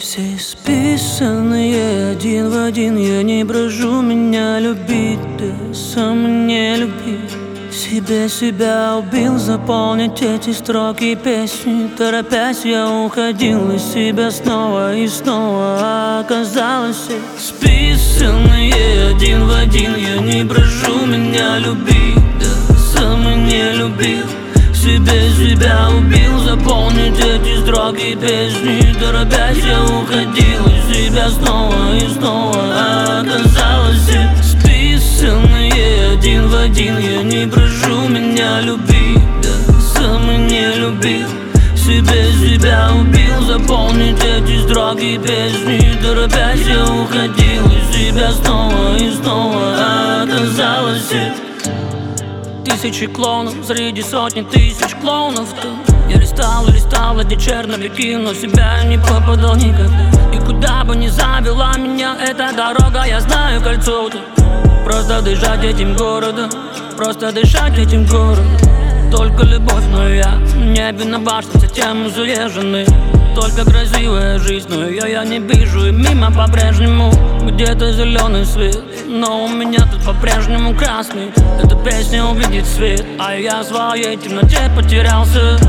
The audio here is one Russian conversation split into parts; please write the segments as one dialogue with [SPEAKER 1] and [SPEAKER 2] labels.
[SPEAKER 1] Все списанные один в один. Я не прошу меня любить, да сам не любил. Себя убил, заполнить эти строки песни. Торопясь, я уходил из себя снова и снова. Оказалось, списанные один в один. Я не прошу меня любить, да сам не любил. Себя убил, заполнить эти строки песни. Торопясь, я уходил из себя снова и снова. Оказалось, списанные один в один. Я не прошу меня любить, да сам не любил. Себя убил, заполнить эти строки песни. Торопясь, я уходил из себя снова и снова. Оказалось, тысячи клонов среди сотни тысяч клонов. Я листал эти черновики, но себя не попадал никогда. И куда бы ни завела меня эта дорога, я знаю кольцо тут. Просто дышать этим городом, просто дышать этим городом. Только любовь, но я в небе на башне затем заезженный. Только красивая жизнь, но ее я не вижу. И мимо по-прежнему где-то зеленый свет, но у меня тут по-прежнему красный. Эта песня увидит свет, а я в своей темноте потерялся.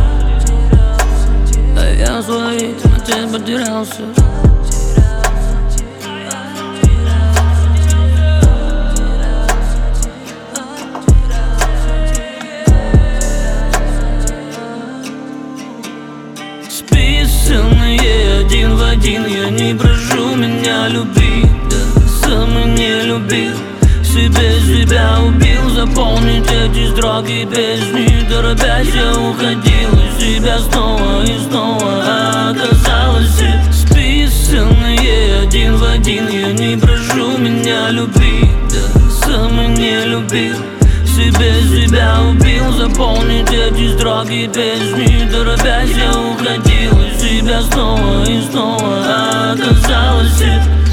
[SPEAKER 1] А я в своей темноте потерялся. Списанные один в один. Я не прошу меня любить, да сам не любил. Себя убил, заполнить эти строки песни. Торопясь, я уходил из себя снова и снова. Оказалось, списанные один в один. Я не прошу меня любить, да сам не любил. Себя убил, заполнить эти строки песни. Торопясь, я уходил из себя снова и снова. Оказалось,